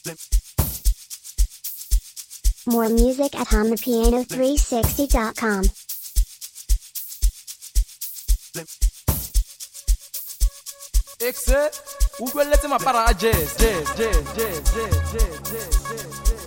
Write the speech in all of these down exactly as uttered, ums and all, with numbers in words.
More music at hum the piano three sixty dot com. Exe, ukweletse mapara a jazz, jazz, jazz, jazz, jazz, jazz, jazz, jazz, jazz.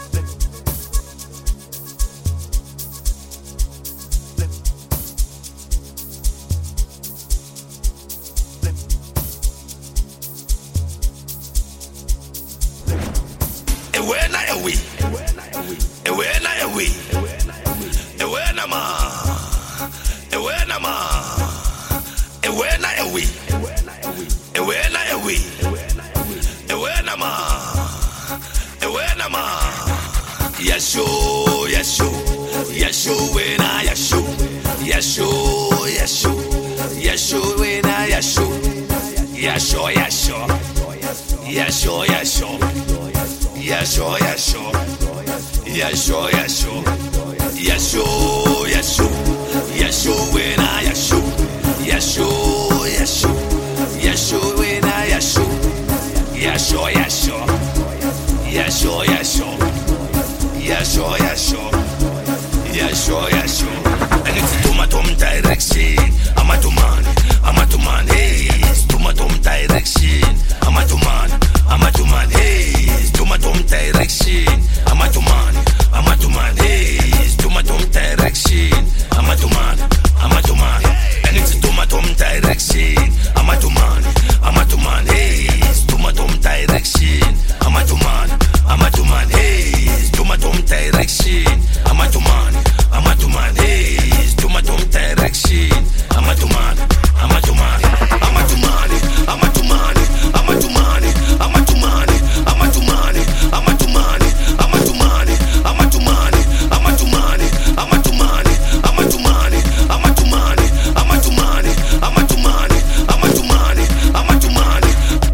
Ewena ewi, ewena ewi, ewena ma, ewena ma, ewena ewi, ewena ewi, ewena ma, ewena ma. Yasho, yasho, yasho wena yasho, yasho, yasho, yasho wena yasho, yasho, yasho, yasho, yasho. Yasho, yasho, yasho, yasho, yasho, yasho, yasho, wena yasho, yasho, yasho, yasho, wena yasho, yasho, yasho, yasho, yasho, yasho, yasho, yasho, yasho. And it's tomatom direction, amatuman, amatuman, hey, tomatom direction, amatuman, amatuman, hey. Tomatom direction, amatuman, amatuman, hey, tomatom direction, amatuman, amatuman, and it's tomatom direction, amatuman, amatuman, hey, tomatom direction, amatuman, amatuman, hey, tomatom direction, amatuman, amatuman, hey, tomatom direction, amatuman, amatuman, amatuman, amatuman, amatuman, amatuman, amatumani, amatumani, amatumani, amatumani, amatumani, amatumani, amatumani, amatumani, amatumani, amatumani, amatumani, amatumani.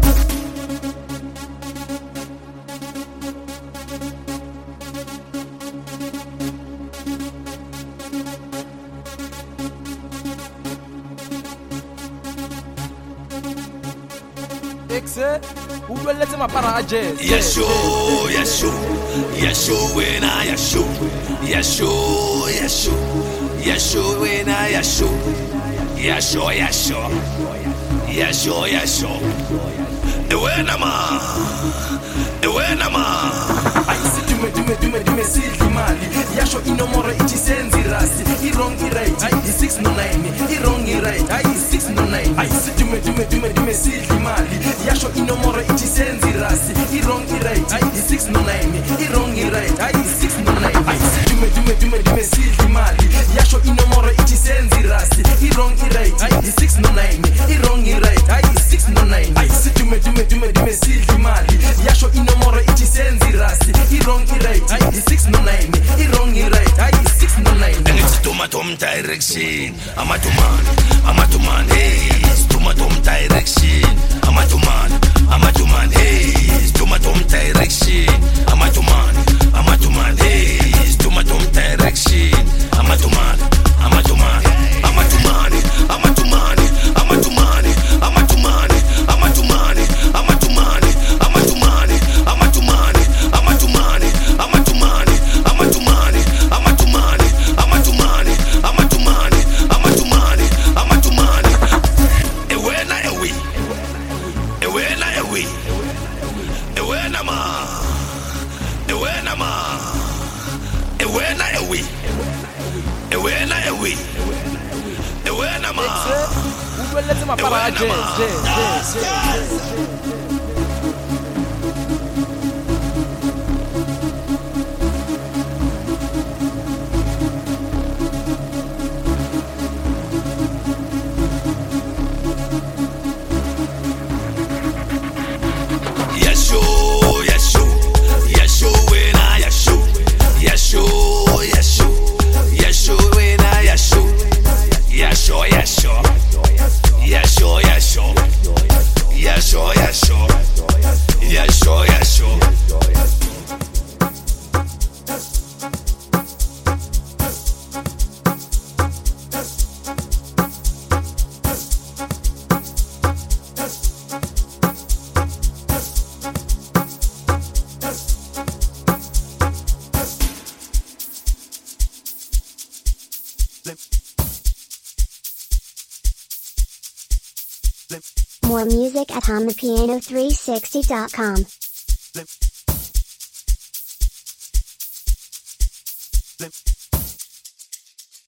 Exe, ukweletse mapara a jazz. Yasho, yasho, yasho wena yasho, yasho, yasho, yasho wena yasho, yasho, yasho, yasho, yasho. Ewena ma, ewena ma. Aisi dume dume dume dume sildi mali. Yasho inomoro ichi senzi rasi. Irong irait, i six no nine. Irong irait, i six no nine. Aisi dume dume dume dume sildi mali. Yasho inomoro ichi senzi rasi. Irong irait, i six no nine. Irong irait, i six no nine. Aisi dume dume dume dume sildi mali. Yasho inomoro ichi senzi rasi. Irong irait, i six no nine. Irong irait, i six no nine. Aisi dume dume dume dume sildi mali. Yasho inomoro ichi senzi rasi. Irong irait, i six no nine. Irong irait, i six no nine. And it's tomatom direction, amatuman, amatuman, hey, tomatom direction, amatuman, amatuman, hey, tomatom direction, amatuman, amatuman, hey, tomatom direction, amatuman, amatuman, amatumani, amatumani, amatumani, amatumani, amatumani, amatumani, amatumani, amatumani, amatumani, amatumani, amatumani, amatumani, amatumani, amatumani, amatumani, amatumani. Ewena ewi, ewena ewi, ewena ma, ewena ma, ewena ewi, ewena ewi, ewena ma. Exe, ukweletse mapara a jazz, jazz, jazz, jazz. Yasho, yasho, yasho wena yasho, yasho, yasho, yasho wena yasho, yasho, yasho, yasho, yasho, yasho, yasho. More music at on the piano three sixty dot com. Flip.